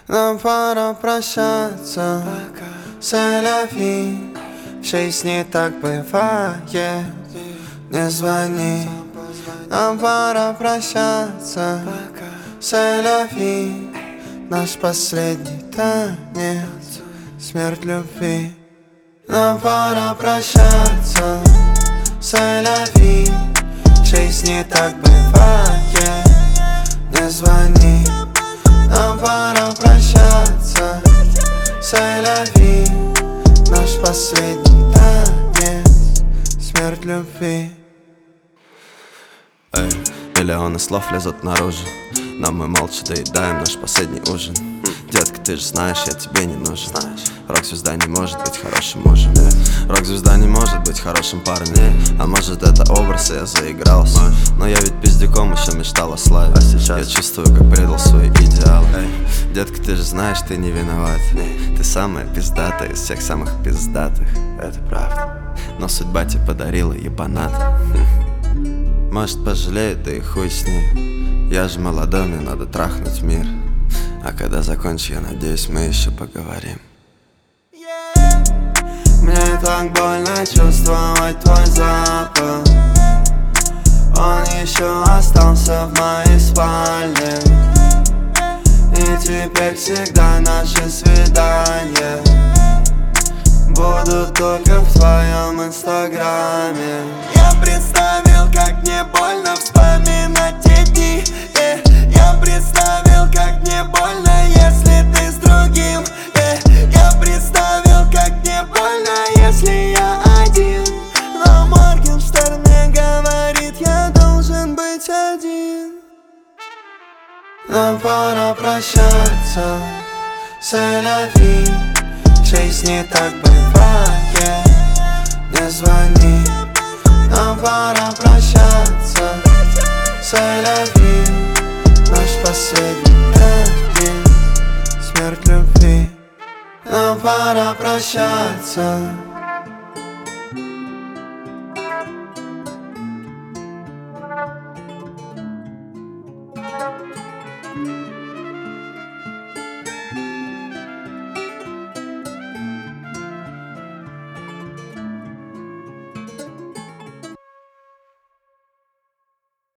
Нам пора прощаться, сэляви. В жизни так бывает, не звони. Нам пора прощаться, сэляви. Наш последний танец, смерть любви. Нам пора прощаться, сэляви. В жизни так бывает, не звони. Нам пора прощаться, сэляви. Наш последний танец, смерть любви. Эй, миллионы слов лезут наружу, но мы молча доедаем наш последний ужин. Детка, ты же знаешь, я тебе не нужен. Рок-звезда не может быть хорошим мужем. Рок-звезда не может быть хорошим парнем. А может это образ, и я заигрался. Но я ведь пиздюком еще мечтал о славе. А сейчас я чувствую, как предал свои идеалы. Детка, ты же знаешь, ты не виноват. Ты самая пиздатая из всех самых пиздатых. Это правда. Но судьба тебе подарила ебанат. Может пожалеет, да и хуй с ней. Я же молодой, мне надо трахнуть мир. А когда закончу, я надеюсь, мы еще поговорим. Мне так больно чувствовать твой запах. Он еще остался в моей спальне. И теперь всегда наши свидания будут только в твоем инстаграме. Я представил, как мне больно вспоминать те дни. Я представил, как мне больно, если ты с другим. Я представил, как мне больно, если я один. Но Моргенштерн мне говорит, я должен быть один. Нам пора прощаться, сэляви. В жизни так бывает, не звони. Нам пора прощаться, сэляви. Наш последний танец, смерть любви. Нам пора прощаться.